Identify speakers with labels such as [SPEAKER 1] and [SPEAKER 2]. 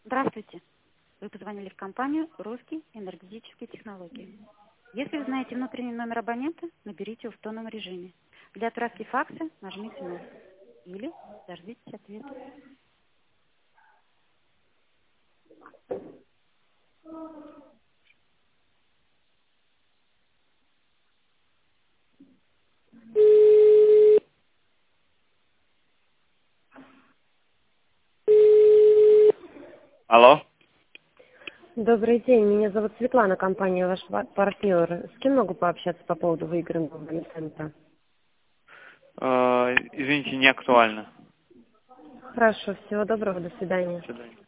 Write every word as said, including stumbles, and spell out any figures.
[SPEAKER 1] Здравствуйте. Вы позвонили в компанию «Русские энергетические технологии». Если вы знаете внутренний номер абонента, наберите его в тонном режиме. Для отправки факса нажмите «ноль» или дождитесь ответа.
[SPEAKER 2] Алло.
[SPEAKER 3] Добрый день, меня зовут Светлана, компания ваш па- партнер. С кем могу пообщаться по поводу выигранного центра?
[SPEAKER 2] Э, извините, не актуально.
[SPEAKER 3] Хорошо, всего доброго, до свидания.
[SPEAKER 2] До свидания.